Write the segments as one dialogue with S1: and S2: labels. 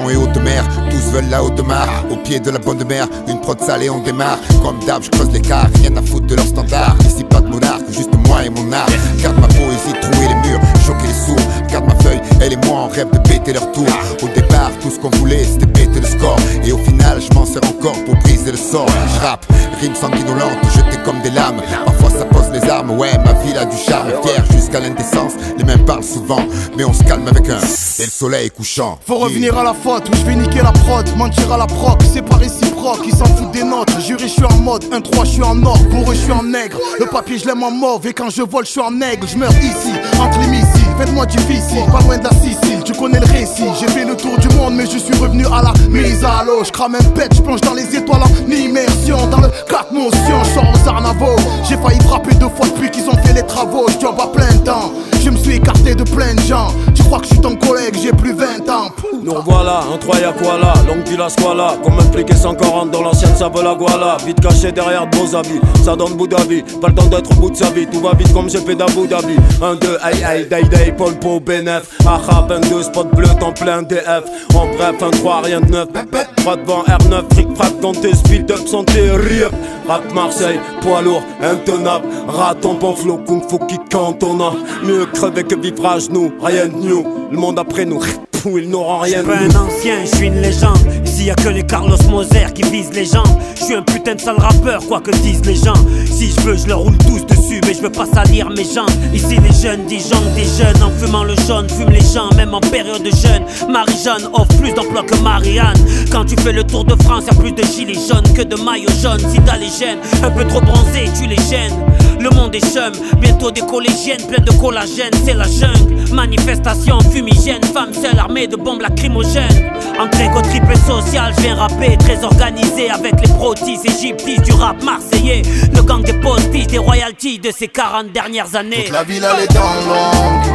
S1: et haute mer, tous veulent la haute mare. Au pied de la bonne mer, une prod salée, on démarre. Comme d'hab, je creuse l'écart, rien à foutre de leur standard. Ici pas de monarque, juste moi et mon art. Garde ma poésie, trouer les murs, choquer les sourds. Garde ma feuille, elle et moi, on rêve de péter leur tour. Au départ, tout ce qu'on voulait, c'était péter le score. Et au final, je m'en sers encore pour briser le sort. Je rappe, rime sanguinolente, jetées comme des lames. Parfois ça pose les armes, ouais, ma ville a du charme. Fier jusqu'à l'indécence, les mêmes parlent souvent. Mais on se calme avec un et le soleil couchant.
S2: Faut revenir à la faute où je vais niquer la prod. Mentir à la proc, c'est pas réciproque. Ils s'en foutent des notes, juré je suis en mode 1-3 je suis en or, pour eux je suis en nègre. Le papier je l'aime en mauve et quand je vole je suis en aigle. Je meurs ici, entre les missiles, faites-moi difficile. Pas loin de la Sicile, tu connais le récit. J'ai fait le tour du monde mais je suis revenu à la mise à l'eau. Je crame un pet, je plonge dans les étoiles en immersion. Dans le 4 motions, je sors aux Arnavo. J'ai failli frapper 2 fois depuis qu'ils ont fait les travaux. Je job à plein temps, je me suis écarté de plein de gens. Tu crois que je suis ton collègue, j'ai plus 20 ans.
S3: Nous revoilà, un 3 y'a quoi là, longue du la squala. Comme impliqué 140 dans l'ancienne ça veut la guala. Vite caché derrière de beaux habits, ça donne bout d'avis. Pas le temps d'être au bout de sa vie, tout va vite comme j'ai fait d'Abu Dhabi. 1, 2, aïe aïe, day day, Paul Po, Benef. Aha, 22, spot bleu, temps plein DF. En bref, 1, 3, rien de neuf. 3 devant R9, fric, frappe, ganté, speed up, santé, rip. Rap Marseille, poids lourd, intenable. Raton, panflo, kung fu qui cantonna. Mieux crever que vivre à genoux, rien de new. Le monde après nous, ils n'auront rien de nous.
S4: Je suis pas un ancien, je suis une légende. Ici y'a que les Carlos Moser qui visent les jambes. Je suis un putain de sale rappeur, quoi que disent les gens. Si je veux, je leur roule tous dessus, mais je veux pas salir mes jambes. Ici les jeunes disjonctent des jeunes en fumant le jaune, fument les gens, même en période de jeûne. Marie-Jeanne offre plus d'emplois que Marianne. Quand tu fais le tour de France, y'a plus de gilets jaunes que de maillots jaunes. Si t'as les gènes, un peu trop bronzé, tu les gênes. Le monde est chum, bientôt des collégiennes pleines de collagène, c'est la jungle. Manifestation fumigène, femmes seules armées de bombes lacrymogènes. Entrée qu'au triple social, je viens rapper, très organisé avec les protis égyptistes du rap marseillais. Le gang des postiches, des royalties de ces 40 dernières années.
S2: Toute la ville elle est dans l'ombre.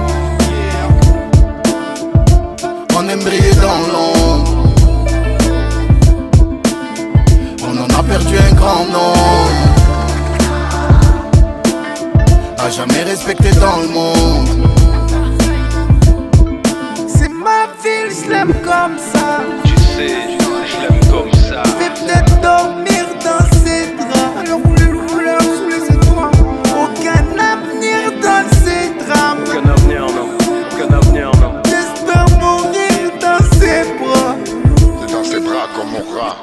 S2: On aime briller dans l'ombre. On en a perdu un grand nombre. A jamais respecté dans le monde.
S5: C'est ma ville, je l'aime comme ça.
S6: Tu sais, je l'aime comme ça.
S5: Fais peut-être dormir dans ses draps. Alors rouler le rouleur sous les étoiles. Aucun avenir dans ses drames.
S6: Aucun avenir, non. Aucun avenir, non.
S5: J'espère mourir dans ses bras.
S1: C'est dans ses bras comme mon rat.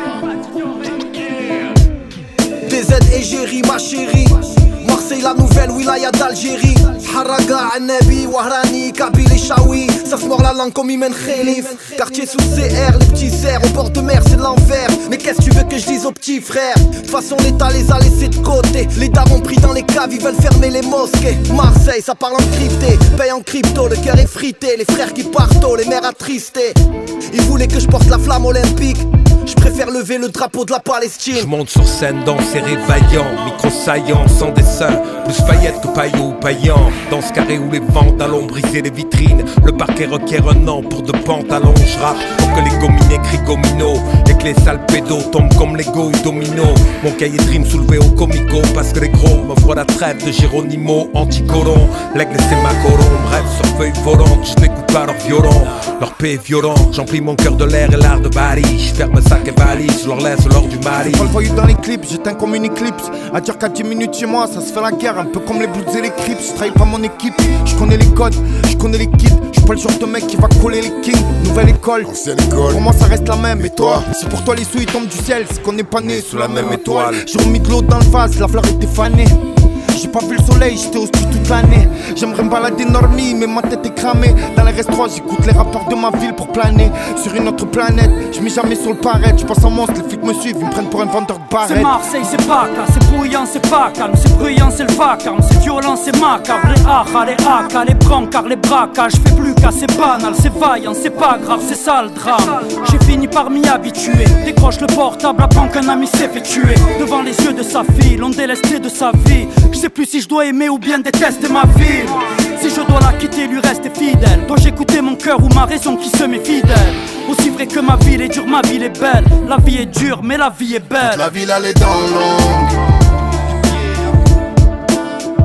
S7: DZ et Géry, ma chérie. Marseille, la nouvelle wilaya d'Algérie. Haraga, Anabi, Wahrani, Kabyl et Chaoui. Ça se mord la langue comme Imen Khelif. Quartier sous CR, les petits airs. Au bord de mer, c'est l'enfer. Mais qu'est-ce que tu veux que je dise aux petits frères? De toute façon, l'État les a laissés de côté. Les darons pris dans les caves, ils veulent fermer les mosquées. Marseille, ça parle en crypté. Paye en crypto, le cœur est frité. Les frères qui partent tôt, les mères attristés. Ils voulaient que je porte la flamme olympique. Je préfère lever le drapeau de la Palestine.
S8: Je monte sur scène dans serré vaillant, micro saillant, sans dessin, plus paillettes que paillot ou paillant. Dans ce carré où les vandales ont brisé les vitrines, le parquet requiert un an pour de pantalons. Je rappe pour que les gominés crient gomino et que les sales pédos tombent comme Lego ou domino. Mon cahier de rime soulevé au comico parce que les gros me voient la trêve de Géronimo, anti-colon. L'aigle c'est ma coron, bref sur feuille volante, je n'écoute pas leur violon. Leur paix est violent, j'emplis mon cœur de l'air et l'art de Bali. Je ferme sac et valise, je leur laisse l'or du mari.
S2: Pas le voyou dans les clips, j'éteins comme une éclipse. À dire qu'à 10 minutes chez moi, ça se fait la guerre. Un peu comme les Bloods et les Crips. Je trahis pas mon équipe, je connais les codes, je connais les kits. Je suis pas le genre de mec qui va coller les kings. Nouvelle école,
S1: ancienne école.
S2: Pour moi ça reste la même. Et toi, si pour toi les sous ils tombent du ciel, c'est qu'on n'est pas né sous la même étoile. J'ai remis de l'eau dans le vase, la fleur était fanée. J'ai pas vu le soleil, j'étais au ski toute l'année. J'aimerais me balader normie, mais ma tête est cramée. Dans les restos, j'écoute les rappeurs de ma ville pour planer sur une autre planète. Je mets jamais sur le pareil, je passe en monstre, les flics me suivent, ils me prennent pour un vendeur de barrettes.
S9: C'est Marseille, c'est pas cas, c'est bruyant, c'est pas calme. C'est bruyant, c'est le vacarme, c'est violent, c'est macabre. Les haras, les haka, les brancards, les braquages. Fais plus qu'à, c'est banal, c'est vaillant, c'est pas grave, c'est ça le drame. J'ai fini par m'y habituer. Décroche le portable avant qu'un ami s'est fait tuer. Devant les yeux de sa fille, l'on délesté de sa vie. Je sais plus si je dois aimer ou bien détester ma ville. Si je dois la quitter, lui rester fidèle. Dois-je écouter mon cœur ou ma raison qui se met fidèle? Aussi vrai que ma ville est dure, ma ville est belle. La vie est dure, mais la vie est belle.
S2: Toute la ville elle est dans l'ombre.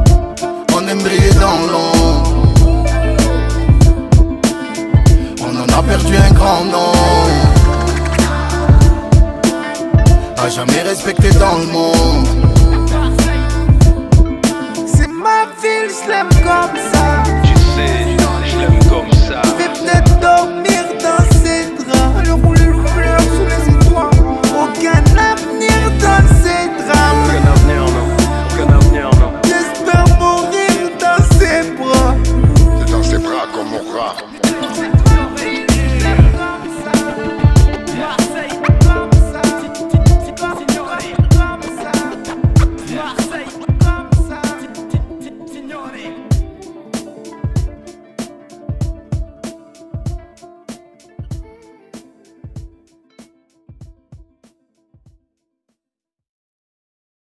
S2: On aime briller dans l'ombre. On en a a perdu un grand nom. A jamais respecté dans le monde.
S5: C'est ma ville, je l'aime comme ça.
S6: Tu sais, je l'aime comme ça.
S5: Fais peut-être donc